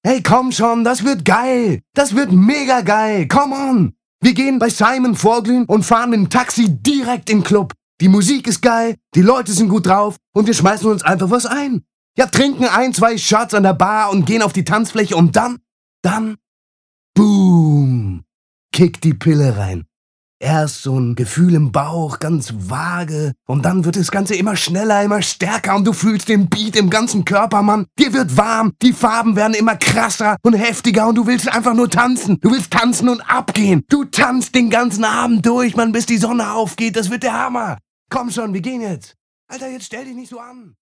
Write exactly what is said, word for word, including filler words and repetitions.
Hey, komm schon, das wird geil. Das wird mega geil. Come on. Wir gehen bei Simon vorglühen und fahren mit dem Taxi direkt in den Club. Die Musik ist geil, die Leute sind gut drauf und wir schmeißen uns einfach was ein. Ja, trinken ein, zwei Shots an der Bar und gehen auf die Tanzfläche und dann, dann, boom, kickt die Pille rein. Erst so ein Gefühl im Bauch, ganz vage. Und dann wird das Ganze immer schneller, immer stärker und du fühlst den Beat im ganzen Körper, Mann. Dir wird warm, die Farben werden immer krasser und heftiger und du willst einfach nur tanzen. Du willst tanzen und abgehen. Du tanzt den ganzen Abend durch, Mann, bis die Sonne aufgeht. Das wird der Hammer. Komm schon, wir gehen jetzt. Alter, jetzt stell dich nicht so an.